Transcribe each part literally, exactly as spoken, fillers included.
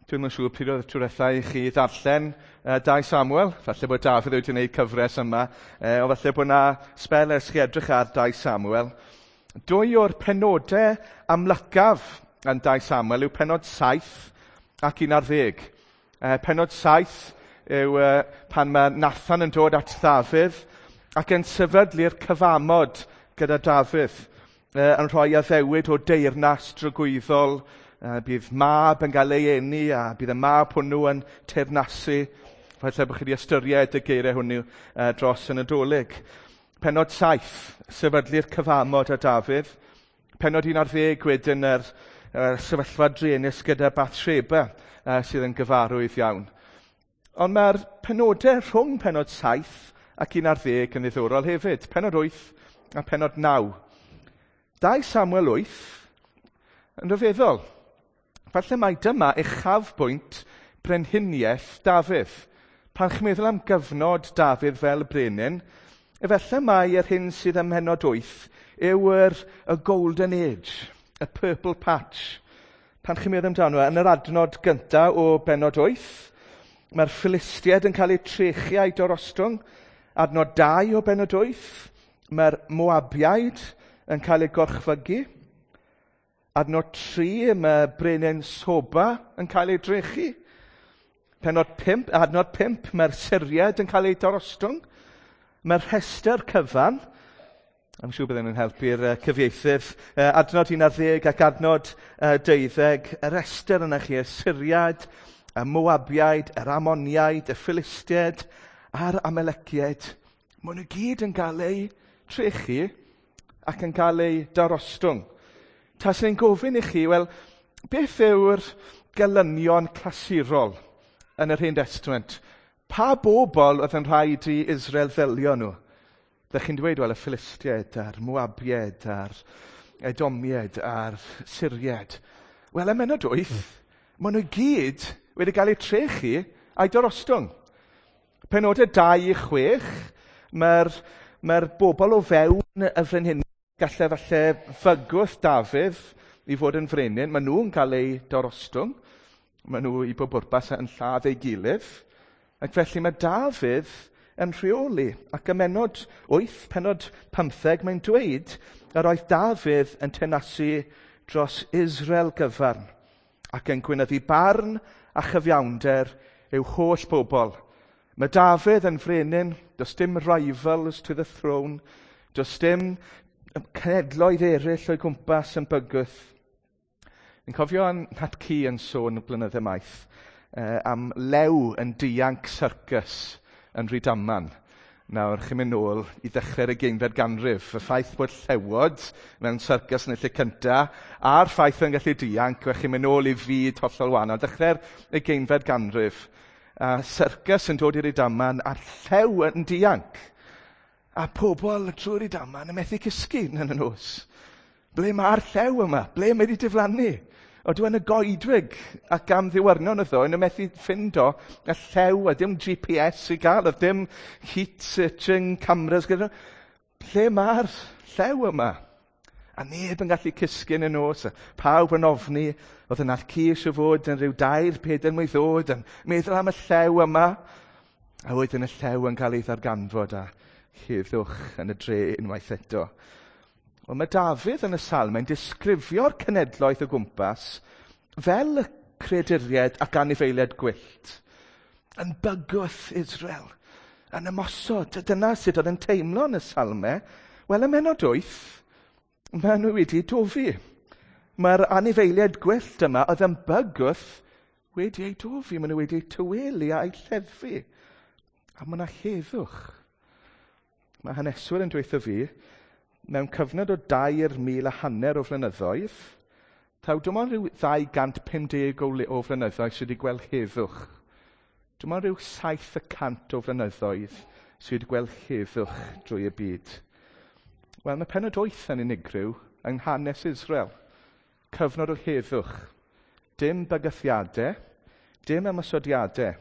Dwi'n yn siŵr pryd oedd y trwrethau i chi ddarllen uh, dau Samuel. Falle bod Dafydd wedi gwneud cyfres yma. Uh, o falle bod yna spel ers chi edrych ar dau Samuel. Dwy o'r penodau amlycaf yn dau Samuel yw penod saith ac un ar ddeg. Uh, penod saith yw uh, pan mae Nathan yn dod at Dafydd ac yn sefydlu'r cyfamod gyda Dafydd, uh, yn rhoi addewid o deyrnas drogwyddol. Uh, bydd mab yn cael ei eni a bydd y mab hwnnw yn teyrnasu. Falle bod chi wedi ystyried y geiriau hwnnw uh, dros yn y Nadolig. Penod saith, sefydlu'r cyfamod â Dafydd. Penod un ar ddeg wedyn yr uh, sefyllfa drenus gyda Bathsheba uh, sydd yn gyfarwydd iawn. Ond mae'r penodau rhwng penod saith ac un ar ddeg yn ddiddorol hefyd. Penod wyth a penod naw. dau Samuel wyth yn rhyfeddol. Falle mai dyma uchafbwynt brenhiniaeth Dafydd. Pan chi'n meddwl am gyfnod Dafydd fel brenin, efallai mai yr hyn sydd ym mhenod wyth yw yr y golden age, y purple patch. Pan chi'n meddwl amdano, yn yr adnod gyntaf o benod wyth, mae'r Philistiaid yn cael eu trechu a'u dorostwng. Adnod dau o benod wyth, mae'r Moabiaid yn cael eu gorchfygu. Adnod tri, mae brenin Soba yn cael ei drechu. Penod pump, adnod pump, mae'r Syriad yn cael ei dorostwng. Mae'r rhestr cyfan, I'm siŵr byddwn yn helpu'r uh, cyfieithydd, uh, adnod un ar ddeg ac adnod uh, deuddeg, y rhestr yna chi, y Syriad, y Moabiaid, yr Amoniaid, y Philistiaid, a'r Amaleciaid. Maen nhw gyd yn cael ei trechu ac yn cael ei darostwng. Tas ni'n gofyn i chi, wel, beth yw'r gelynion clasurol yn yr Hen Testament? Pa bobl oedd yn rhaid i Israel ddelio nhw? Ddech chi'n dweud, wel, y Philistiaid, a'r Moabiaid, a'r Edomiaid, a'r Syriad. Wel, ym mhenod wyth, maen nhw gyd wedi cael eu trechu a'i dorostwng. Penodau dau i chwech, mae'r mae bobl o fewn y frenhiniaeth gallai falle fygwth Dafydd i fod yn frenin. Maen nhw'n cael eu dorostwng. Maen nhw i bob bwrpas yn lladd ei gilydd. Ac felly mae Dafydd yn rheoli. Ac ym mhenod wyth, penod pymtheg, mae'n dweud yr oedd Dafydd yn teyrnasu dros Israel gyfan ac yn gwynyddu barn a chyfiawnder i'w holl bobl. Mae Dafydd yn frenin, does dim rivals to the throne, does dim cenedloedd eraill o'i gwmpas yn bygwth. Ni'n cofio Nat Ci yn sôn y blynydde maith uh, am lew yn dianc syrcus yn Rhydaman. Nawr, chi'n mynd nôl i ddechrau'r ugeinfed ganrif. Y ffaith bod llewod mewn syrcus yn y lle cynta, a'r ffaith yn gallu dianc, fe chi'n mynd nôl i fyd hollol wahanol. Dechrau'r ugeinfed ganrif. A syrcus yn dod i'r Rhydaman, a'r llew yn dianc. A pobl trwy'r Rhydaman yn methu cysgu yn y nos. Ble mae'r llew yma? Ble mae wedi diflannu? Odw yn y goedwig ac am ddiwrnod iddo, yn y methu ffindo y llew, a dim G P S i gael, a dim heat searching cameras gyda. Lle mae'r llew yma? A neb yn gallu cysgu yn y nos. Pawb yn ofni, oedd yna Ci eisiau fod yn rhyw dair, peder mwy ddod, yn meddwl am y llew yma. A wedyn y llew yn cael ei ddarganfod a heddwch yn y dre unwaith eto. Wel, mae Dafydd yn y salmau'n disgrifio'r cenedloedd o gwmpas fel y creaduriaid ac anifeiliaid gwyllt. Yn bygwth Israel, yn ymosod. Dyna sut oedd yn teimlo yn y salmau. Wel, ym mhenod wyth, mae nhw wedi dofi. Mae'r anifeiliaid gwyllt yma oedd yn bygwth wedi ei dofi. Mae nhw wedi ei tywelu a'i lleddfu. A mae yna heddwch. Mae haneswyr yn dweud fi, mewn cyfnod o dair mil a hanner o flynyddoedd, taw dim ond rhyw ddau gant pumdeg o, o flynyddoedd sydd wedi gweld heddwch. Dim ond rhyw saith y cant o flynyddoedd sydd wedi gweld heddwch drwy y byd. Wel, mae penod wyth yn unigryw yng nghanes Israel. Cyfnod o heddwch. Dim bygythiadau, dim ymysodiadau.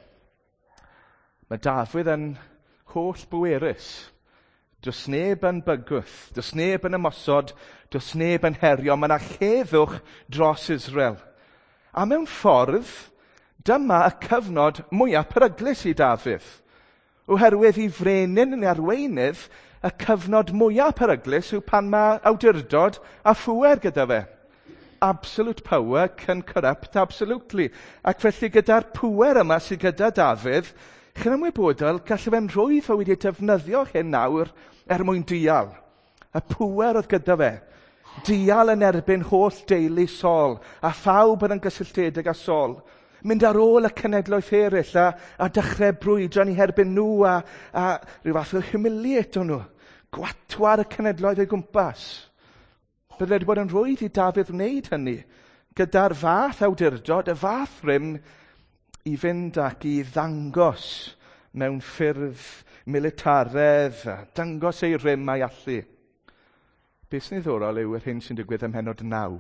Mae Dafydd yn holl bwerus. Does neb yn bygwth, does neb yn ymosod, does neb yn herio. Mae yna heddwch dros Israel. A mewn ffordd, dyma y cyfnod mwyaf peryglus i Dafydd. Oherwydd i frenin yn arweinydd, y cyfnod mwyaf peryglus yw pan mae awdurdod a phwer gyda fe. Absolute power can corrupt absolutely. Ac felly gyda'r pŵer yma sydd gyda Dafydd, chi'n ymwybodol, gallai fe'n rwydd o wedi defnyddio hyn nawr er mwyn dial. Y pŵer oedd gyda fe. Dial yn erbyn holl deulu Saul, a phawb yn gysylltiedig â Saul. Mynd ar ôl y cenedloedd eraill a, a dechrau brwydro ni herbyn nhw a, a rhyw fath o humiliate nhw. Gwatwar y cenedloedd o'i gwmpas. Byddai wedi bod yn rwydd i Dafydd wneud hynny, gyda'r fath awdurdod, y fath rym i fynd ac i ddangos mewn ffyrdd militaredd, a dangos ei rym a'i allu. Beth sy'n ddiddorol yw yr hyn sy'n digwydd ym mhenod naw.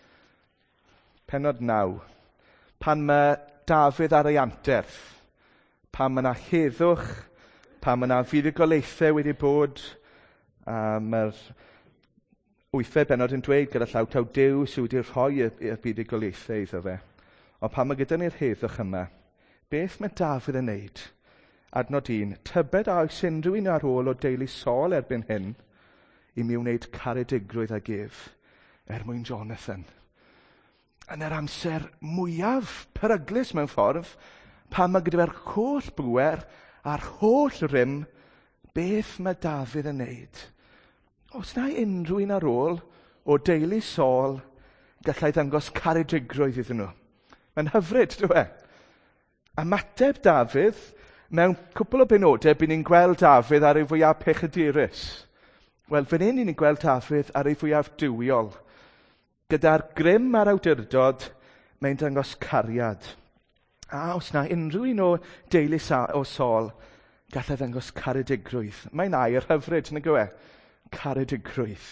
Penod naw. Pan mae Dafydd ar ei anterth, pan mae yna heddwch, pan mae yna fuddugolaethau wedi bod, a mae'r wythfed benod yn dweud gyda llaw taw Duw sydd wedi rhoi y buddugolaethau iddo fe. Ond pan mae gyda ni'r heddwch yma, beth mae Dafydd yn neud? Adnod un, tybed a oes unrhyw un ar ôl o deulu Saul erbyn hyn i mi wneud caredigrwydd ag ef er mwyn Jonathan. Yn yr amser mwyaf peryglus mewn ffordd, pan mae gyda fe'r holl bŵer a'r holl rym, beth mae Dafydd yn neud? Os na unrhyw un ar ôl o deulu Saul gallai ddangos caredigrwydd iddyn nhw. Mae'n hyfryd, dwi e? Ymateb Dafydd, mewn cwpl o benodau, bydd ni'n gweld Dafydd ar ei fwyaf pechadurus. Wel, fan hyn ni'n gweld Dafydd ar ei fwyaf duwiol. Gyda'r grym a'r awdurdod, mae'n dangos cariad. A os na unrhyw un o deulu o Saul gallai ddangos caredigrwydd. Mae'n air hyfryd, nag yw e? Caredigrwydd.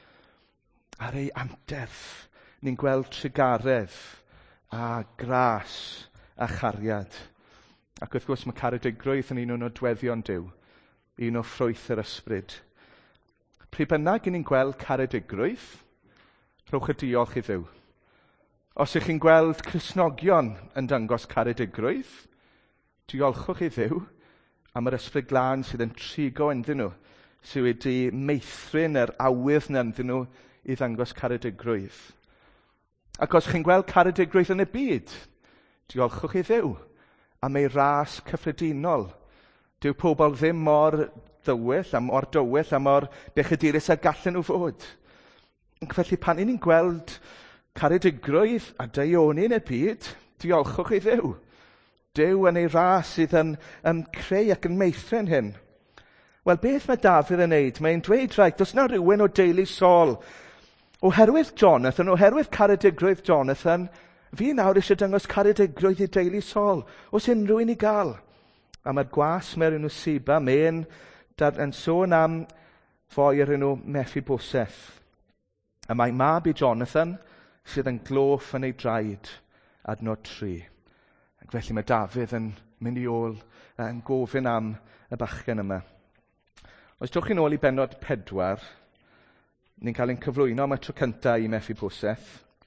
Ar ei anterth, ni'n gweld trigaredd a gras a chariad. Ac wrth gwrs mae caredigrwydd yn un o'n nodweddion Duw, un o ffrwyth yr ysbryd. Pryd bynnag ni'n gweld caredigrwydd, rhowch y diolch i Dduw. Os ych chi'n gweld Cristnogion yn dangos caredigrwydd, diolchwch i Dduw am yr ysbryd glân sydd yn trigo ynddyn nhw, sydd wedi meithrin yr awydd nanddyn nhw i ddangos caredigrwydd. Ac os chi'n gweld caredigrwydd yn y byd, diolchwch i Dduw am ei ras cyffredinol. Dyw pobl ddim mor ddywyll, a mor dywyll, a mor bechadurus a gallen nhw fod. Ac felly pan ni'n gweld caredigrwydd a daioni yn y byd, diolchwch i Dduw. Dyw yn ei ras sydd yn, yn creu ac yn meithrin hyn. Wel, beth mae Dafydd yn neud? Mae'n dweud, rhaid, does na rhywun o deulu Saul. Oherwydd Jonathan, oherwydd caredigrwydd Jonathan, fi nawr eisiau dangos caredigrwydd i deulu Saul. Os unrhyw un i gael. A mae'r gwas me'r enw Siba, mae'n yn sôn am foi yr enw Mephiboseth. A mae mab i Jonathan sydd yn gloff yn ei draed, adnod tri. Ac felly mae Dafydd yn mynd i ôl, yn gofyn am y bachgen yma. Os dwch chi'n ôl i benod pedwar, ni'n cael ein cyflwyno am y tro cyntaf i Mephiboseth.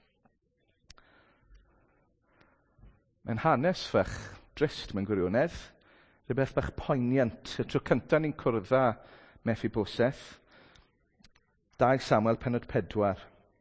Mae'n hanes fach drist mewn gwirionedd, rhywbeth bach poignant. Y tro cyntaf ni'n cwrdd â Mephiboseth. Dau Samuel penod pedwar.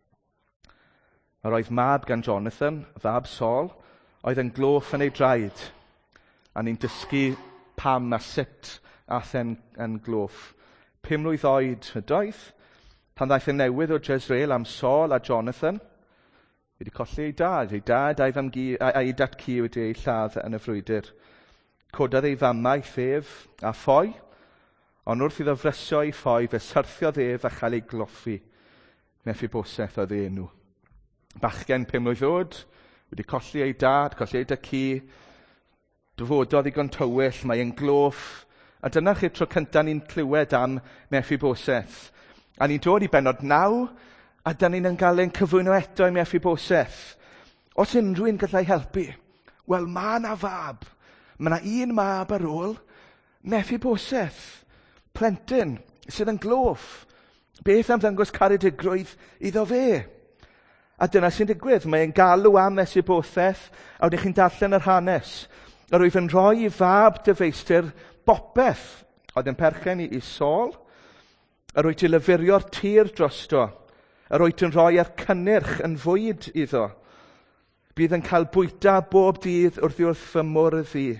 Yr oedd mab gan Jonathan, fab Saul, oedd yn gloff yn ei draed, a ni'n dysgu pam a sut ath e'n yn gloff. Pum mlwydd oed ydoedd, pan ddaeth yn newydd o Jezreel am Saul a Jonathan, wedi colli ei dad. Ei dad a'i, famgu, a'i datcu wedi ei lladd yn y frwydr. Cododd ei famaeth ef a ffoi, ond wrth iddo frysio ei ffoi, fe syrthiodd ef a chael ei gloffi. Mephiboseth oedd ei enw. Bachgen pum mlwydd oed, wedi colli ei dad, colli ei dacu, dyfododd ddigon tywyll, mae e'n gloff. A dyna chi'r tro cyntaf ni'n clywed am Mephiboseth. A ni'n dod i benod naw, a da ni'n gael ein cyflwyno eto i Mephiboseth. Os unrhyw un gallai helpu, wel mae yna fab. Mae yna un mab ar ôl, Mephiboseth, plentyn, sydd yn gloff. Beth am ddangos caredigrwydd iddo fe? A dyna sy'n digwydd. Mae'n galw am Mephibosheth, a wedyn chi'n darllen yr hanes. A rwyf yn rhoi i fab dyfeistir bopeth, oedd yn perchen i, i Saul, a rwyt i lyfurio'r tir drosto, a rwyt yn rhoi ar cynnyrch yn fwyd iddo. Bydd yn cael bwyta bob dydd wrth i wrth fy mwrdd i.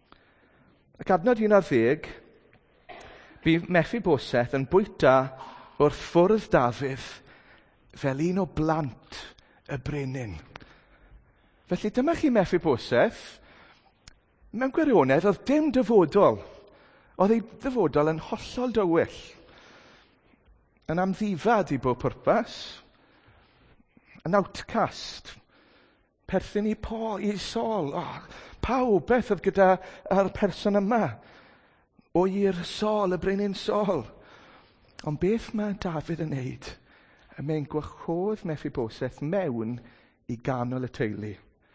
Ac adnod un ar ddeg, bydd Mephibosheth yn bwyta wrth ffwrdd Dafydd fel un o blant y brenin. Felly dyma chi Mephibosheth, mewn gwirionedd oedd dim dyfodol. Oedd ei ddyfodol yn hollol dywyll. Yn amddifad i bob pwrpas. Yn outcast. Perthyn i po, i Saul. Oh, pawb beth oedd gyda yr person yma. O i'r Saul, y brenin Saul. Ond beth mae Dafydd yn neud? Mae'n gwahodd Mephibosheth mewn i ganol y teulu.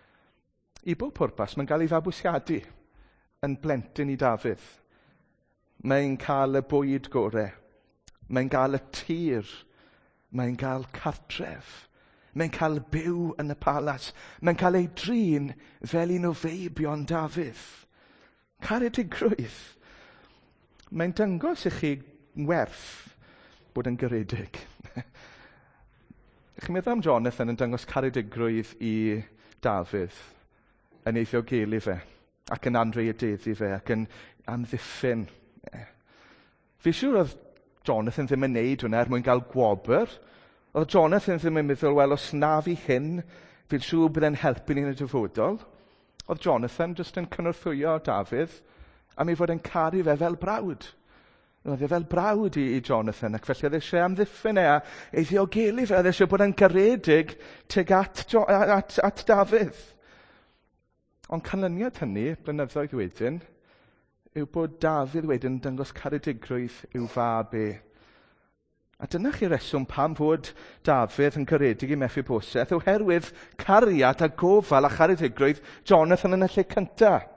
I bob pwrpas, mae'n cael ei fabwysiadu yn blentyn i Dafydd. Mae'n cael y bwyd gorau. Mae'n cael y tir. Mae'n cael cartref. Mae'n cael byw yn y palas. Mae'n cael ei drin fel un o feibion Dafydd. Caredigrwydd. Mae'n dangos i chi werth bod yn garedig. Chi'n meddwl am Jonathan yn dangos caredigrwydd i Dafydd yn ei ddiogelu fe, ac yn anrhydeddu fe, ac yn amddiffyn. Fi siŵr oedd Jonathan ddim yn neud hwnna er mwyn cael gwobr. Oedd Jonathan ddim yn meddwl, wel, os na fi hyn, fi'n siŵr byddai'n helpu ni'n y dyfodol. Oedd Jonathan jyst yn cynorthwyo Dafydd am ei fod yn caru fe fel brawd. Oedd e fel brawd i, i Jonathan, ac felly oedd eisiau amddiffyn e a ei ddiogelu fe, oedd eisiau bod yn garedig teg at, at, at Dafydd. Ond canlyniad hynny, blynyddoedd wedyn, yw bod Dafydd wedyn yn dangos caredigrwydd i'w fab e. A dyna chi reswm pam fod Dafydd yn caredig i Mephibosheth, oherwydd cariad a gofal a charedigrwydd Jonathan yn y lle cyntaf.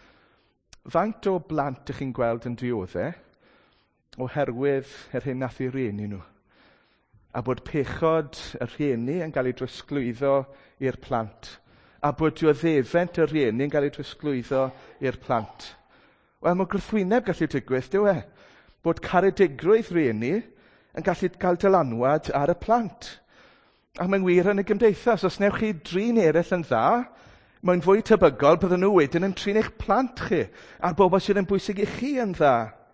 Faint o blant ych chi'n gweld yn dioddau, oherwydd yr hyn nath i rieni nhw. A bod pechod y rhieni yn cael ei drosglwyddo i'r plant. A bod dioddefent y rhieni yn cael ei drosglwyddo i'r plant. Wel, mae gwrthwyneb gallu digwydd, dyw e? Bod caredigrwydd rhieni yn gallu cael dylanwad ar y plant. A mae'n wir yn y gymdeithas. Os newch chi drin eraill yn dda, mae'n fwy tebygol bydden nhw wedyn yn trin eich plant chi, a'r bobl sydd yn bwysig i chi yn dda.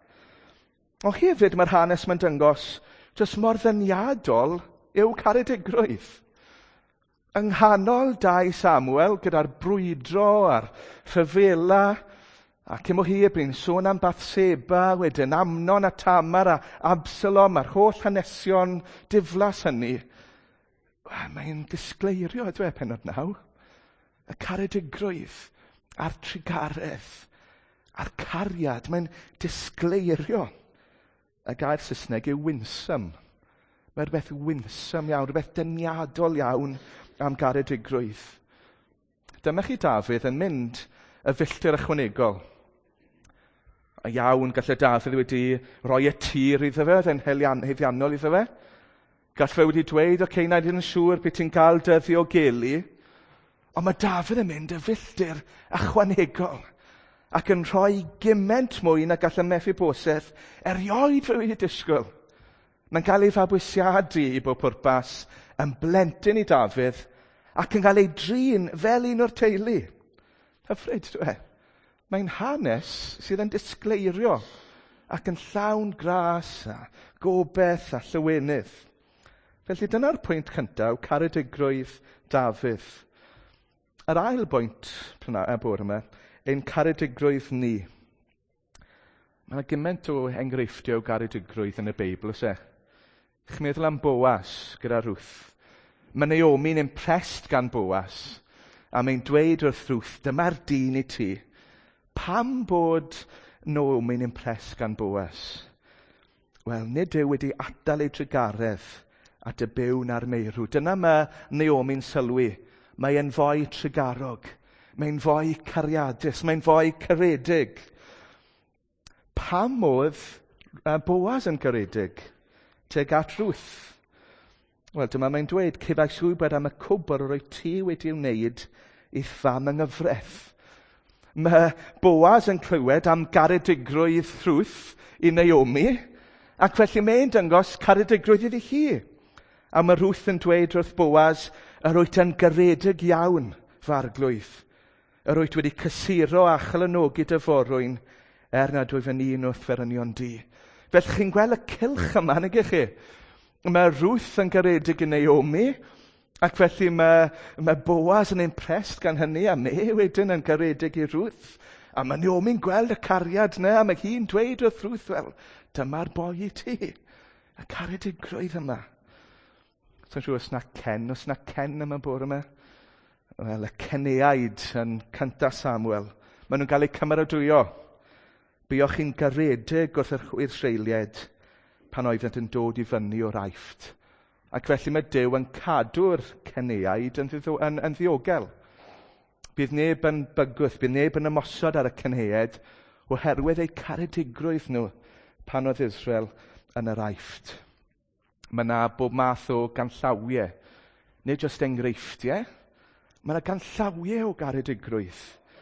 O hefyd mae'r hanes mae'n dangos jyst mor ddyniadol yw caredigrwydd. Yng nghanol dau Samuel gyda'r brwydro a'r rhyfela, ac ym o hyd by'n sôn am Bathseba, wedyn Amnon a Tamar a Absalom a'r holl hanesion diflas hynny. Mae'n disgleirio ydw e pennod naw. Y caredigrwydd a'r trigaredd a'r cariad, mae'n disgleirio. Y gair Saesneg yw winsome. Mae'n rhywbeth winsome iawn, rhywbeth dyniadol iawn am garedigrwydd. Dyma chi Dafydd yn mynd y filltir ychwanegol. A iawn, gallai Dafydd wedi rhoi y tir iddo fe, oedd e'n heddiannol iddo fe. Gall fe wedi dweud, oce, na i'n siŵr beth ti'n cael dy ddiogelu. Ond mae Dafydd yn mynd y filltir ychwanegol. Ac yn rhoi gyment mwy na gall y Mephibosheth erioed fe wedi disgwyl. Mae'n cael ei fabwysiadu i bob pwrpas yn blentyn i Dafydd ac yn cael ei drin fel un o'r teulu. Hyfryd, dwi e? Mae'n hanes sydd yn disgleirio ac yn llawn gras a gobeith a llywenydd. Felly dyna'r pwynt cyntaf, caredigrwydd Dafydd. Yr ail bwynt y bore yma, ein caredigrwydd ni. Mae yna gymaint o enghreifftiau o caredigrwydd yn y Beibl, oes e? Chi'n meddwl am Boas gyda Ruth. Mae Naomi'n impressed gan Boas, a mae'n dweud wrth Ruth, dyma'r dyn i ti. Pam bod Naomi'n impressed gan Boas? Wel, nid yw wedi adal ei trigaredd at y byw na'r meirw. Dyna mae Naomi'n sylwi. Mae'n foi trigarog. Mae'n foi cariadus. Mae'n foi caredig. Pam oedd uh, Boas yn caredig? Teg at Ruth. Wel, dyma mae'n dweud, cefais wybod am y cwbr yr oedd ti wedi wneud i pham yng nghyfraith. Mae Boaz yn clywed am garedigrwydd Ruth i Naomi, ac felly mae'n dangos caredigrwydd iddi hi. A mae Ruth yn dweud wrth Boaz, yr wyt yn garedig iawn, farglwydd. Yr wyt wedi cysuro a chylanogi dy forwyn, er nad wyf yn un wrth ferynion di. Fel chi'n gweld y cylch yma, nag ych chi? Mae Ruth yn garedig i Naomi, ac felly mae, mae Boaz yn impressed gan hynny, a mae wedyn yn garedig i Ruth. A mae Naomi'n gweld y cariad yna, a mae hi'n dweud wrth Ruth, wel, dyma'r boi i ti. Y caredigrwydd yma. So'n siŵr os na Ken, os na Ken yma bore yma. Wel, y Ceneaid yn cynta Samuel. Maen nhw'n cael eu cymeradwyo. Buoch chi'n garedig wrth yr Israelied pan oeddent yn dod i fyny o'r Aifft. Ac felly mae Duw yn cadw'r Ceneaid yn, ddiddo, yn, yn ddiogel. Bydd neb yn bygwth, bydd neb yn ymosod ar y Ceneaid oherwydd eu caredigrwydd nhw pan oedd Israel yn yr Aifft. Mae yna bob math o ganllawiau, nid jyst enghreifftiau, mae yna ganllawiau o garedigrwydd.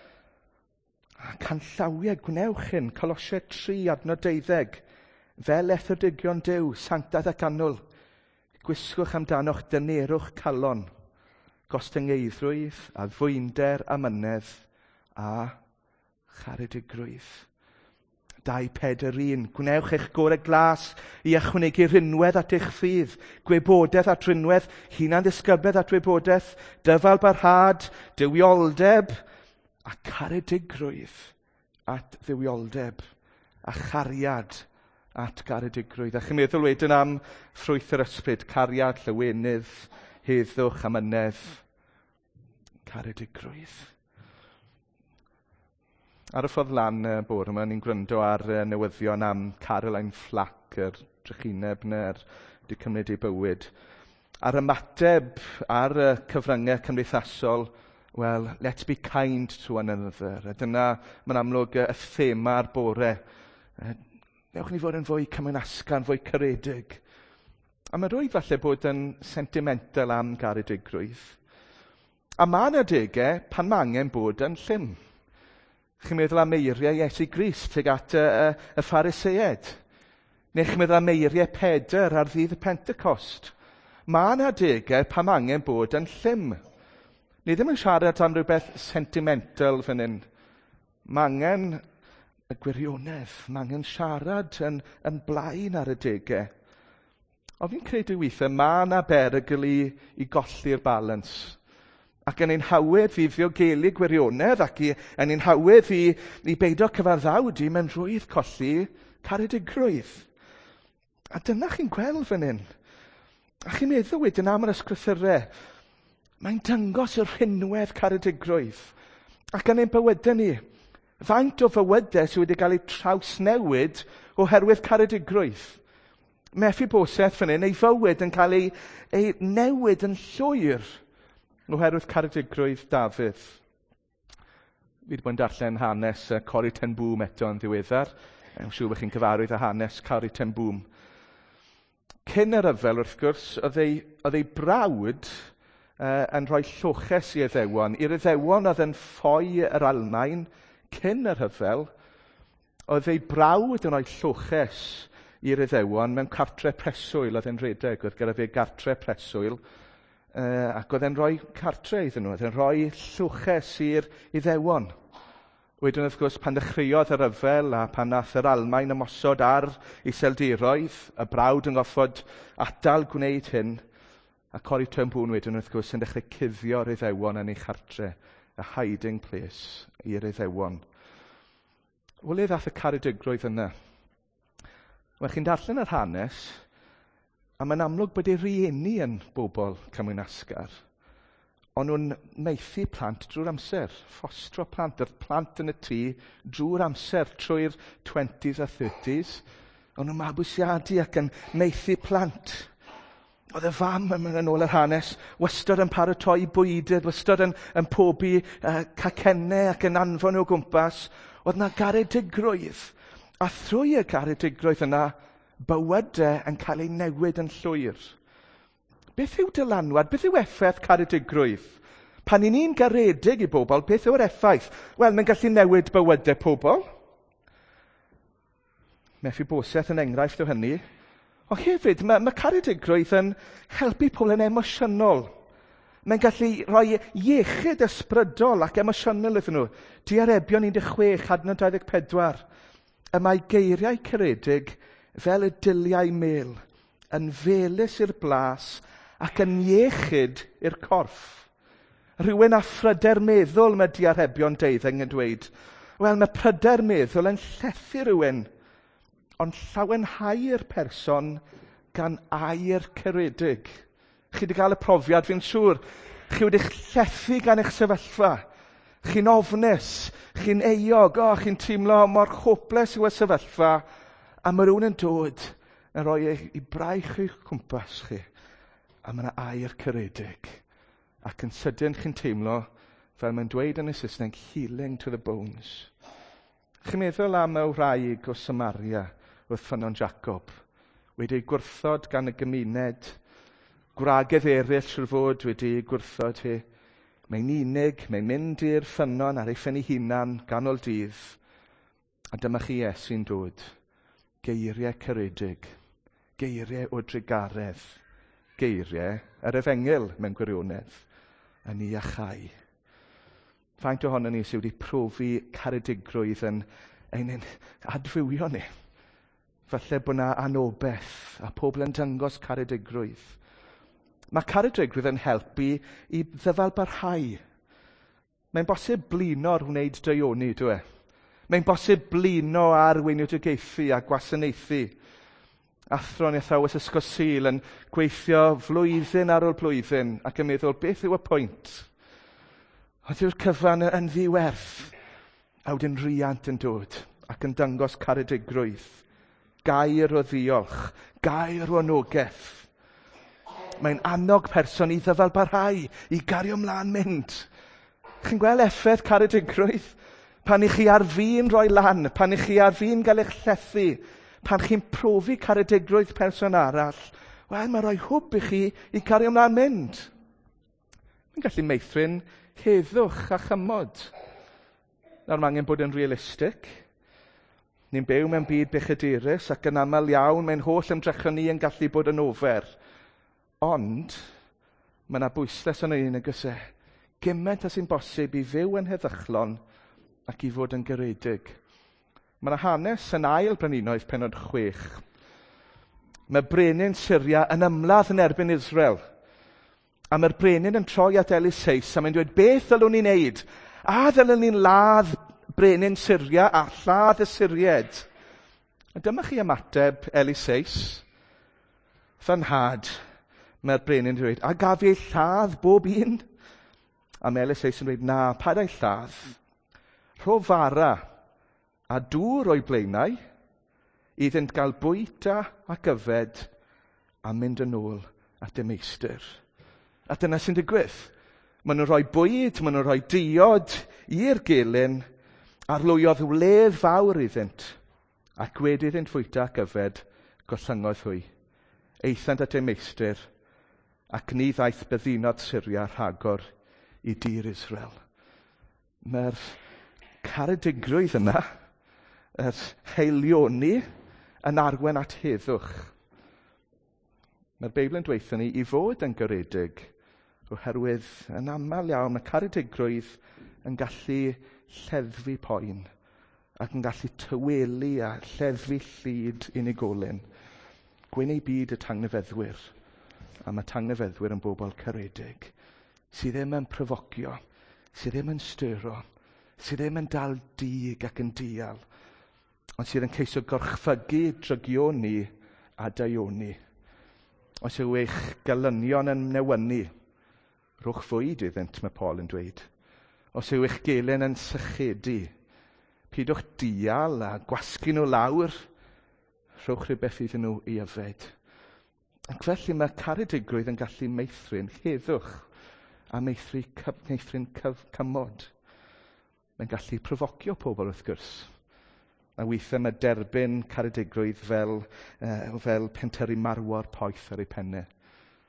A canllawiau, gwnewch hyn, Colosiau tri adnod deuddeg, fel ethodigion Duw, sanctaidd ac annwl, gwisgwch amdano'ch dynerwch calon, gostyngeidrwydd a fwynder amynedd a charedigrwydd. Dau Peder un, gwnewch eich gorau glas i ychwanegu rinwedd at eich ffydd, gwybodaeth at rinwedd, hunan ddisgybedd at wybodaeth, dyfal barhad, dywioldeb a caredigrwydd at dywioldeb, a chariad at garedigrwydd. A chi'n meddwl wedyn am ffrwyth yr ysbryd, cariad, llawenydd, heddwch, amynedd, caredigrwydd. Ar y ffordd lan y bore yma, ni'n gwrando ar uh, newyddion am Caroline Flack, yr drychineb yna'r wedi cymryd ei bywyd. A'r ymateb ar y cyfryngau cymdeithasol, well, let's be kind to one another. A dyna, mae'n amlwg y thema ar bore. Uh, Newch ni fod yn fwy cymynasgan, fwy caredig. A mae rwy'n falle bod yn sentimental am garedigrwydd. A mae yna adegau pan mae angen bod yn llym. Chi'n meddwl am eiriau Iesu Grist tuag at y, y, y Phariseied? Neu chi'n meddwl am eiriau Pedr ar ddydd y Pentecost? Mae yna adegau pan mae angen bod yn llym. Ni ddim yn siarad am rhywbeth sentimental fan hyn. Mae angen y gwirionedd, mae angen siarad yn, yn blaen ar y degau. O fi'n credu weithiau, mae yna berygl i, i golli'r balans. Ac yn ein hawedd i ddiogelu gwirionedd ac i, yn ein hawedd i, i beidio cyfaddawd i mewn rwydd colli caredigrwydd. A dyna chi'n gweld fan hyn. A chi'n meddwl wedyn am yr ysgrythurau. Mae'n dangos yr rhinwedd caredigrwydd. Ac yn ein bywydau ni, faint o fywydau sydd wedi cael eu trawsnewid oherwydd caredigrwydd. Mephiboseth fan hyn, ei fywyd yn cael ei, ei newid yn llwyr oherwydd caredigrwydd Dafydd. Fi wedi bod yn darllen hanes uh, Corrie ten Boom eto yn ddiweddar. Yn siŵr bod chi'n cyfarwydd â hanes Corrie ten Boom. Cyn yr yfel, wrth gwrs, oedd ei, oedd ei brawd uh, yn rhoi lloches i Iddewon. I'r Iddewon oedd yn ffoi yr Almaen cyn yr hyfel, oedd ei brawd yn rhoi lloches i'r Iddewon mewn cartre preswyl. Oedd e'n rhedeg, oedd gyda fe gartre preswyl. Uh, ac oedd e'n rhoi cartre iddyn nhw, oedd e'n rhoi llwches i'r Iddewon. Wedyn wrth gwrs pan ddechreuodd yr yfel a pan nath yr Almaen ymosod ar iseldiroedd, y brawd yn goffod atal gwneud hyn, a Corrie ten Boom wedyn wrth gwrs yn dechrau cuddio'r Iddewon yn ei chartre, a hiding place i'r Iddewon. Wel, le ddath y caredigrwydd yna? Wel, chi'n darllen yr hanes, a mae'n amlwg bod ei rieni yn bobl cymwynasgar. Ond nhw'n meithi plant drwy'r amser, ffostro plant, yr plant yn y tŷ drwy'r amser, trwy'r twenties a thirties. Ond nhw'n mabwysiadu ac yn meithi plant. Oedd y fam yn yn ôl yr hanes, wastad yn paratoi bwydydd, wastad yn, yn pobi uh, cacennau ac yn anfon o gwmpas. Oedd yna garedigrwydd. A thrwy y garedigrwydd yna, bywydau yn cael ei newid yn llwyr. Beth yw dylanwad? Beth yw effaith caredigrwydd? Pan i ni'n garedig i bobl, beth yw'r effaith? Wel, mae'n gallu newid bywydau pobl. Mephiboseth yn enghraifft o hynny. O hefyd, mae, mae caredigrwydd yn helpu pobl yn emosiynol. Mae'n gallu rhoi iechyd ysbrydol ac emosiynol iddyn nhw. Diarebion un deg chwech, adnod dau ddeg pedwar. Y mae geiriau caredig fel y diliau mêl, yn felys i'r blas ac yn iechyd i'r corff. Rhywun â phryder meddwl, mae diarebion deuddeg yn dweud. Wel, mae pryder meddwl yn llethu rhywun, ond llawenhau'r person gan air caredig. Chi wedi cael y profiad, fi'n siŵr, chi wedi'ch llethu gan eich sefyllfa. Chi'n ofnus, chi'n euog, o, chi'n teimlo mor hoples yw y sefyllfa, a mae rhywun yn dod yn rhoi ei, ei braich i'ch cwmpas chi, a mae yna air caredig. Ac yn sydyn chi'n teimlo, fel mae'n dweud yn y Saesneg, healing to the bones. Chi'n meddwl am y wraig o Samaria wrth ffynon Jacob, wedi'i gwrthod gan y gymuned, gwragedd eraill sy'n fod wedi gwrthod hi. Mae'n unig, mae'n mynd i'r ffynon ar ei ffen ei hunan ganol dydd, a dyma chi Iesu'n dod. Geiriau caredig, geiriau o drigaredd, geiriau yr efengil mewn gwirionedd, yn ei achau. Faint ohono ni sydd wedi profi caredigrwydd yn ein adfywio ni. Falle bod yna anobeth a pobl yn dangos caredigrwydd. Mae caredigrwydd yn helpu i ddyfalbarhau. Mae'n bosib blino ar wneud daioni, dwi e. Mae'n bosib blino ar weinidogeithi a gwasanaethu. Athro'n athrawes ysgol Sul yn gweithio flwyddyn ar ôl blwyddyn ac yn meddwl, beth yw y pwynt? Oedd yw'r cyfan yn ddiwerth? A wedyn riant yn dod ac yn dangos caredigrwydd. Gair o ddiolch, gair o anogaeth. Mae'n annog person i ddyfalbarhau, i gario mlaen mynd. Chi'n gweld effaith caredigrwydd? Pan i chi ar fi'n rhoi lan, pan i chi ar fi'n gael eich llethu, pan chi'n profi caredigrwydd person arall, wel, mae rhoi hwb i chi i cario mlaen mynd. Mae'n gallu meithrin heddwch a chymod. Nawr mae angen bod yn realistig. Ni'n byw mewn byd bechadurus ac yn aml iawn mae'n holl ymdrechon ni yn gallu bod yn ofer. Ond, mae yna bwysles yn ein agos e. Gymaint as sy'n bosib i fyw yn heddychlon ac i fod yn garedig. Mae yna hanes yn ail brenhinoedd pennod chwech. Mae brenin Syria yn ymladd yn erbyn Israel. A mae'r brenin yn troi at Eliseis a mae'n dweud, beth ddylwn ni'n neud? A ddylwn ni'n ladd brenin Syria a lladd y Syried? A dyma chi ymateb Eliseis. Fynhad. Mae'r brenin yn dweud, a gaf ei lladd bob un? A mae Eliseis yn dweud, na, paid ei lladd. Rho fara a dŵr o'i blaenau, iddynt gael bwyta ac yfed a mynd yn ôl at y meistr. A dyna sy'n digwydd. Maen nhw'n rhoi bwyd, maen nhw'n rhoi diod i'r gelyn, arlwyodd wledd fawr iddynt, ac wedi iddynt fwyta ac yfed, gollyngodd hwy. Eithant at y meistr, ac ni ddaeth byddinodd Syria rhagor i dir Israel. Mae'r caredigrwydd yna, yr heilioni, yn arwen at heddwch. Mae'r Beibl yn dweutho ni i fod yn garedig, oherwydd yn aml iawn mae caredigrwydd yn gallu lleddfu poen ac yn gallu tywelu a lleddfu llyd unigolyn. Gwyn ei byd y tangnefeddwyr. A mae tangnefeddwyr yn bobl caredig, sydd ddim yn profocio, sydd ddim yn styro, sydd ddim yn dal dig ac yn dial, ond sydd yn ceisio gorchfygu drygio ni a daioni. Os yw eich galynion yn newynu, rhowch fwyd iddynt, mae Paul yn dweud. Os yw eich gelyn yn sychedu, pidwch dial a gwasgu nhw lawr, rhowch rhywbeth iddyn nhw i yfed. Ac felly mae caredigrwydd yn gallu meithrin heddwch a meithrin, cyf, meithrin cyf, cymod. Mae'n gallu profocio pobl wrth gwrs. A weithiau mae derbyn caredigrwydd fel, uh, fel penteri marwar poeth ar ei penne.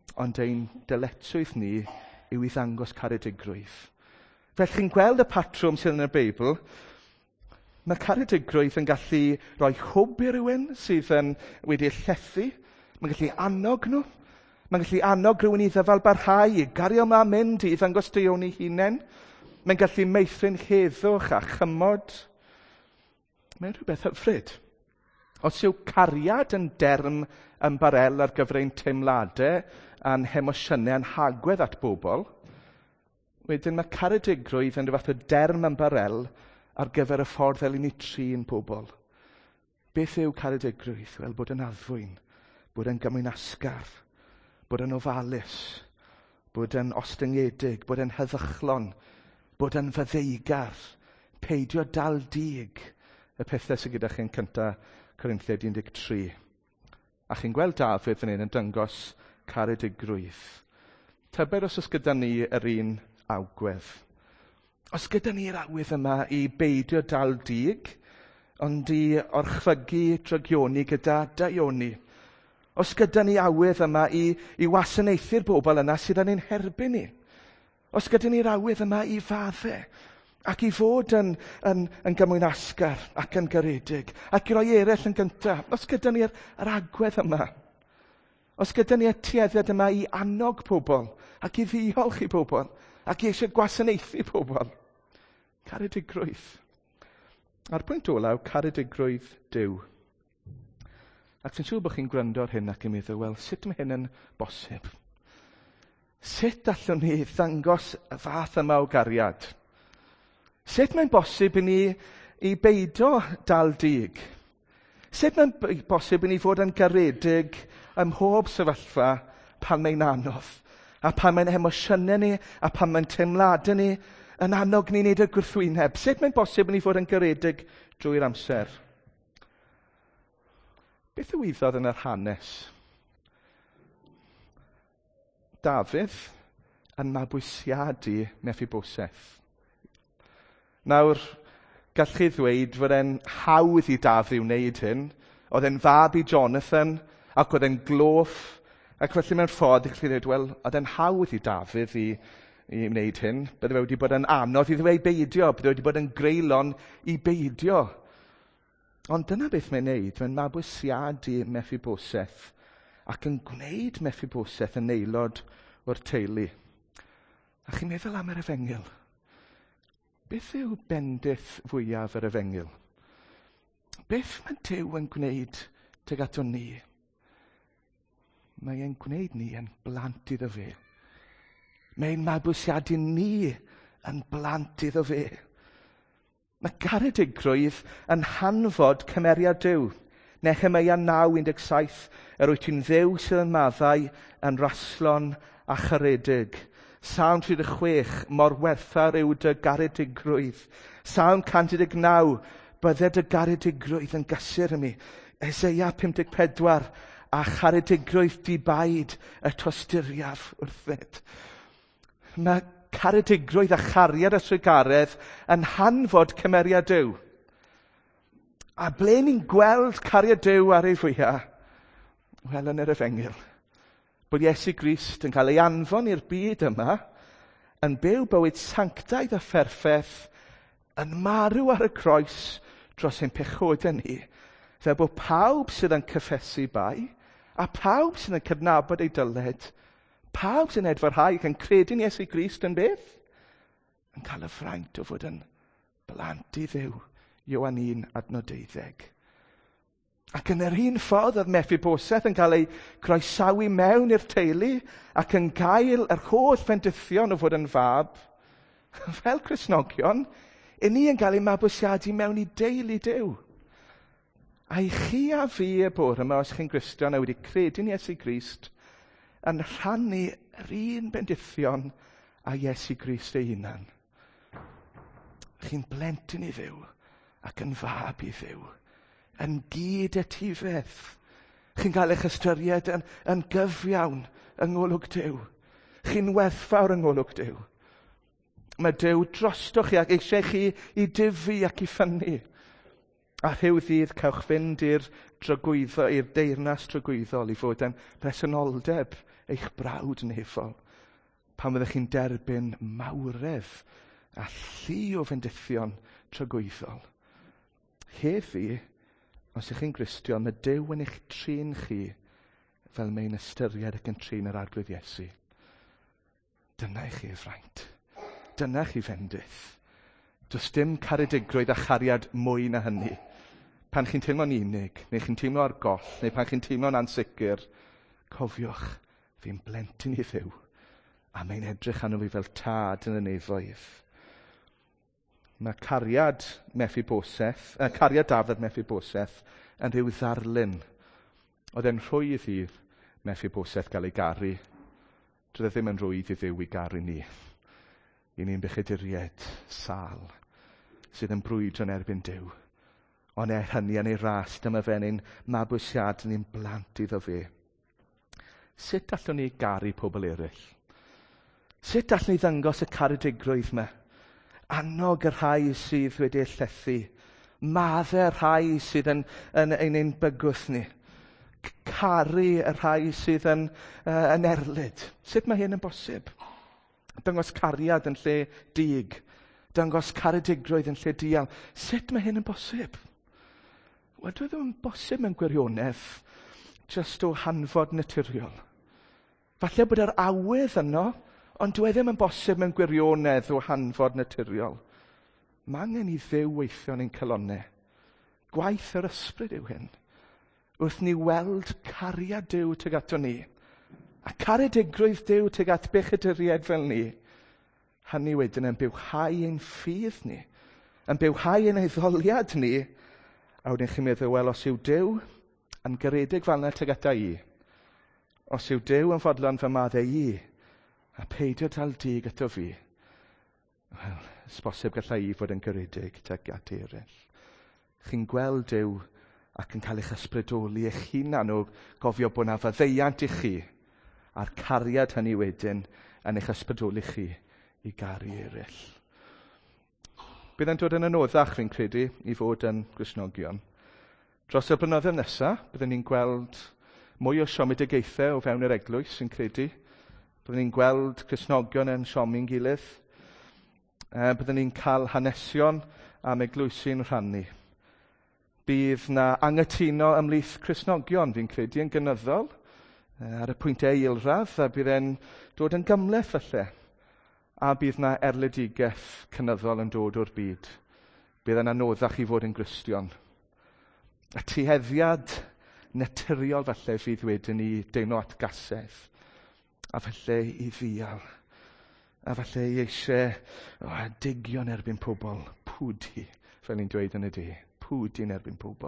ond ein dyletswydd ni yw i ddangos caredigrwydd. Fel chi'n gweld y patrwm sydd yn y Beibl, mae caredigrwydd yn gallu rhoi hwb i rywun sydd yn wedi llethu. Mae'n gallu annog nhw. Mae'n gallu annog rywun i ddyfal barhau, i gario yma mynd, i ddangos deion ei hunain. Mae'n gallu meithrin heddwch a chymod. Mae'n rhywbeth hyfryd. Os yw cariad yn derm yn barel ar gyfer ein teimladau a'n hemosiynau yn hagwedd at bobl, wedyn mae caredigrwydd yn rhywbeth o derm yn barel ar gyfer y ffordd fel i ni trin pobl. Beth yw caredigrwydd? Wel, bod yn addfwyn, bod yn gymwynasgar, bod yn ofalus, bod yn ostyngedig, bod yn heddychlon, bod yn fyddeigar, peidio dal dig, y pethau sydd gyda chi'n cyntaf Corinthiaid un deg tri. A chi'n gweld Dafydd fan hyn yn dangos caredigrwydd. Tybed os oes gyda ni yr un awgwedd. Os gyda ni'r awydd yma i beidio dal dig, ond i orchfygu drygioni gyda daioni. Os gyda ni awydd yma i, i wasanaethu'r bobl yna sydd yn ein herbyn ni. Os gyda ni'r awydd yma i faddau, ac i fod yn, yn, yn gymwynasgar ac yn garedig, ac i roi eraill yn gyntaf. Os gyda ni'r agwedd yma, os gyda ni'r tueddiad yma i annog pobl, ac i ddiolch i pobl, ac i eisiau gwasanaethu pobl. Caredigrwydd. A'r pwynt olaf, caredigrwydd Duw. Ac sy'n siŵr bod chi'n gwrando ar hyn ac yn meddwl, wel, sut mae hyn yn bosib? Sut allwn ni ddangos y fath yma o gariad? Sut mae'n bosib i ni i beidio dal dig? Sut mae'n bosib i ni fod yn garedig ym mhob sefyllfa pan mae'n anodd? A pan mae'n emosiynau ni, a pan mae'n teimladau ni, yn annog ni wneud y gwrthwyneb. Sut mae'n bosib i ni fod yn garedig drwy'r amser? Beth ddigwyddodd yn yr hanes? Dafydd yn mabwysiadu Mephiboseth. Nawr, gall chi ddweud fod e'n hawdd i Dafydd wneud hyn. Oedd e'n fab i Jonathan, ac oedd e'n gloff. Ac felly mewn ffordd, i'ch chi ddweud, wel, oedd e'n hawdd i Dafydd i, i wneud hyn. Bydde fe wedi bod yn anodd iddo fe i beidio. Bydde wedi bod yn greulon i beidio. Ond dyna beth mae'n neud. Mae'n mabwysiadu Mephiboseth ac yn gwneud Mephiboseth yn aelod o'r teulu. A chi'n meddwl am yr Efengyl? Beth yw bendith fwyaf yr Efengyl? Beth mae Duw yn gwneud tuag ato ni? Mae e'n gwneud ni yn blant iddo fe. Mae'n mabwysiadu ni yn blant iddo fe. Mae garedigrwydd yn hanfod cymeriad Duw. Nehemia naw un deg saith, yr wyt ti'n ddew sydd yn maddau, yn raslon a charedig. Psalm tri deg chwech, mor werthfawr yw dy garedigrwydd. Psalm cant deg naw, bydde dy garedigrwydd yn gysur ym mi. Eseia pum deg pedwar, a charedigrwydd dibaid y tosturiaf wrthed. Mae caredigrwydd a chariad a swygaredd yn hanfod cymeriad Duw. A ble ni'n gweld cariad Duw ar ei fwyaf? Wel, yn yr Efengyl. Bod Iesu Grist yn cael ei anfon i'r byd yma, yn byw bywyd sanctaidd a pherffeth, yn marw ar y croes dros ein pechodau ni, fel bod pawb sydd yn cyffesu bai, a pawb sydd yn cydnabod ei dyled, pawb sy'n edfyrhau ac yn credu'n Iesu Grist yn beth? Yn cael y ffraint o fod yn blant i Dduw. Ioan un adnod deuddeg. Ac yn yr un ffordd oedd Mephiboseth yn cael ei croesawu mewn i'r teulu ac yn gael yr holl bendithion o fod yn fab. Fel Cristnogion, i ni yn cael ei mabwysiadu mewn i deulu Duw. A i chi a fi y bore yma, os chi'n Gristion a wedi credu'n Iesu Grist, yn rhannu yr un bendithion a Iesu Grist ei hunan. Chi'n blentyn i Dduw ac yn fab i Dduw, yn gyd etifedd. Chi'n cael eich ystyried yn, yn gyfiawn yng ngolwg Duw. Chi'n werthfawr yng ngolwg Duw. Mae Duw drostoch chi ac eisiau chi i difu ac i ffynnu. A rhyw ddydd cewch fynd i'r drygwyddo, i'r deyrnas drygwyddol i fod yn presenoldeb eich brawd nefol, pan fyddech chi'n derbyn mawredd a llu o fendithion tragwyddol. Heddi, os ych chi'n Gristion, mae Duw yn eich trin chi fel mae'n ystyried ac yn trin yr arglwydd Iesu. Dyna i chi y fraint. Dyna chi fendith. Does dim caredigrwydd a chariad mwy na hynny. Pan chi'n teimlo'n unig, neu chi'n teimlo ar goll, neu pan chi'n teimlo'n ansicr, cofiwch, fi'n blentyn i Dduw, a mae'n edrych arno fi fel tad yn y nefoedd. Mae cariad Mephiboseth, uh, cariad Dafydd Mephiboseth yn rhyw ddarlun. Oedd e'n rhwydd i Mephiboseth gael ei garu. Doedd e ddim yn rhwydd i Dduw i garu ni. I ni'n bechaduried sal sydd yn brwydro'n erbyn Duw. Ond er hynny yn ei ras, dyma fe'n ein mabwysiad ni'n blant iddo fe. Sut allwn ni garu pobl eraill? Sut allwn ni ddangos y caredigrwydd yma? Annog y rhai sydd wedi'i llethu. Maddau rhai sydd yn, yn, yn ein bygwth ni. Caru y rhai sydd yn, uh, yn erlyd. Sut mae hyn yn bosib? Dangos cariad yn lle dig. Dangos caredigrwydd yn lle dial. Sut mae hyn yn bosib? Wel, dwi ddim yn bosib mewn gwirionedd just o hanfod naturiol. Falle bod yr awydd yno, ond dwi ddim yn bosib mewn gwirionedd o hanfod naturiol. Mae angen i Dduw weithio yn ein calonnau. Gwaith yr ysbryd yw hyn. Wrth ni weld cariad Duw tuag ato ni, a caredigrwydd Duw tuag at bechaduried fel ni, hynny wedyn yn bywhau ein ffydd ni, yn bywhau ein eiddoliad ni, a wedyn chi'n meddwl, wel, os yw Duw yn garedig fel yna tuag ata i, os yw Duw yn fodlon fy maddau i, a peidio dal dig ato fi, wel, ys bosib gallai i fod yn garedig tuag at eraill. Chi'n gweld Duw ac yn cael eich ysbrydoli eich hunan o gofio bod yna faddeuant i chi, a'r cariad hynny wedyn yn eich ysbrydoli chi i garu eraill. Bydd e'n dod yn anoddach, fi'n credu, i fod yn Gristnogion. Dros y blynyddoedd nesaf, byddwn ni'n gweld mwy o siomedigaethau o fewn yr eglwys, fi'n credu. Byddwn ni'n gweld Gristnogion yn siomi'n gilydd. E, byddwn ni'n cael hanesion am eglwysu'n rhannu. Bydd na angytuno ymhlith Cristnogion, fi'n credu, yn gynyddol, e, ar y pwyntiau eilradd, a bydd e'n dod yn gymleth falle. A bydd na erledigaeth cynyddol yn dod o'r byd. Bydd yn anoddach i fod yn Gristion. Y tueddiad naturiol falle fydd wedyn ni deimlo at gasedd, a falle i ddial, a falle i eisiau oh, digio'n erbyn pobl, pwdi, fel ni'n dweud yn y de, pwdi'n erbyn pobl.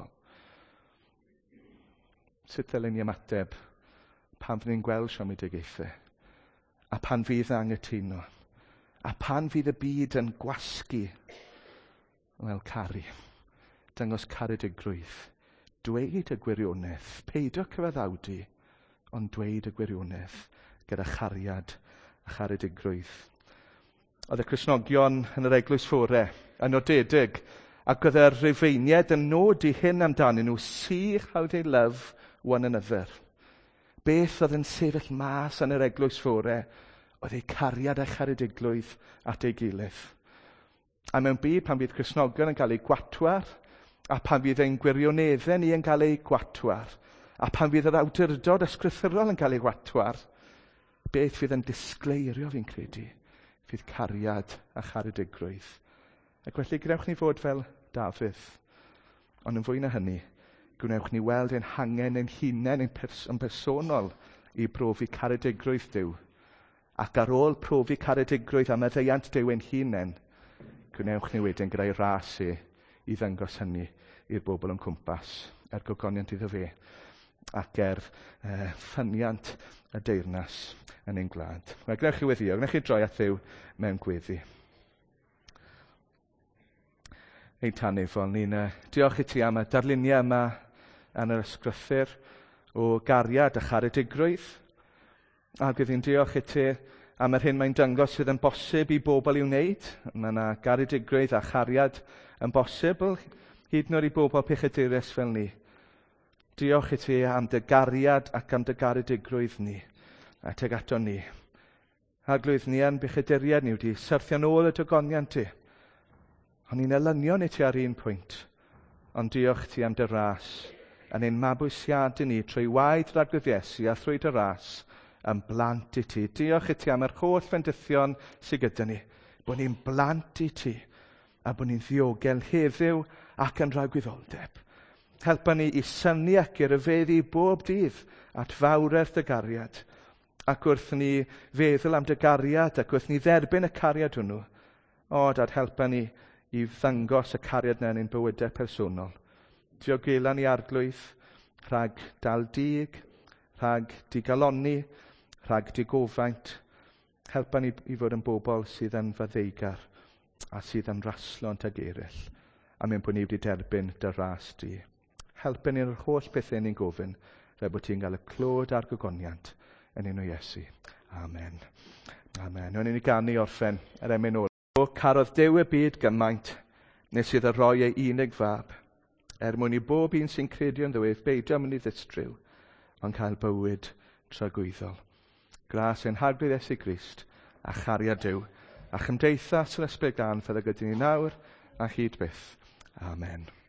Sut ddylen ni ymateb pan fydd ni'n gweld siomedigaethau, a pan fydd angytuno, a pan fydd y byd yn gwasgu, wel, caru, dangos caredigrwydd, dweud y gwirionedd, peidio cyfaddawdu, ond dweud y gwirionedd gyda chariad a charedigrwydd. Oedd y Cristnogion yn yr eglwys fore yn nodedig, ac oedd yr Rufeiniaid yn nod i hyn amdanyn nhw, see how they love one another. Beth oedd yn sefyll mas yn yr eglwys fore, oedd ei cariad a charedigrwydd at ei gilydd. A mewn byd pan bydd Cristnogion yn cael ei gwatwar, a pan bydd ein gwirioneddau ni yn cael ei gwatwar, a pan bydd yr awdurdod ysgrythurol yn cael ei gwatwar, beth fydd yn disgleirio fi'n credu, fydd cariad a charedigrwydd. Ac felly gwnewch ni fod fel Dafydd, ond yn fwy na hynny, gwnewch ni weld ein hangen ein hunain yn, pers- yn personol i brofi caredigrwydd Duw. Ac ar ôl profi caredigrwydd a meddeiant Duw ein hunain, gwnewch ni wedyn gyda'i ras e i ddangos hynny i'r bobl yn cwmpas, er gogoniant iddo fe, ac er uh, ffyniant y deyrnas yn ein gwlad. Mae gnewch chi weddio, gnewch chi droi at Dduw mewn gweddi. Ein tanefol, ni'n uh, diolch i ti am y darluniau yma yn yr ysgrythur o gariad a charedigrwydd, a bydd i'n diolch i ti am yr hyn mae'n dangos sydd yn bosib i bobl i'w wneud. Mae yna garedigrwydd a chariad yn bosibl, hyd yn oed i bobl pechadurus fel ni. Diolch i ti am dy gariad ac am dy garedigrwydd ni. a teg ato ni. Arglwydd ni yn bychyduriad ni wedi syrthio nôl y dogoniant ti. Ond ni'n elynio ni ti ar un pwynt. Ond diolch ti am dy ras, yn ein mabwysiadu ni trwy waed ragwydd Iesu a thrwy dy ras yn blant i ti. Diolch i ti am yr holl fendithion sydd gyda ni, bod ni'n blant i ti, a bod ni'n ddiogel heddiw ac yn rhagwyddoldeb. Helpa ni i syni ac i ryfeddu bob dydd at fawredd dy gariad, ac wrth ni feddwl am dy gariad, ac wrth ni dderbyn y cariad hwnnw, o Dad, helpa ni i ddangos y cariad yna yn ein bywydau personol. Diogela ni arglwydd, rhag dal dig, rhag digaloni, rhag digofaint. Helpa ni i fod yn bobl sydd yn faddeigar a sydd yn raslont ag eraill. A mewn bod ni wedi derbyn dy ras di. Helpa ni'r holl bethau ni'n gofyn, fe bod ti'n cael y clod a'r gogoniant yn enw Iesu. Amen. Amen. Nw'n ni ganu orffen yr emyn o'r. O carodd Duw y byd gymaint, nes iddo roi ei unig fab, er mwyn i bob un sy'n credu yn ddiwedd beidio am yn ei ddistryw, ond cael bywyd tragwyddol. Gras ein harglwydd Iesu Grist, a chariad Duw, a chymdeithas yr Ysbryd Glân fydda gyda ni nawr, a hyd byth. Amen.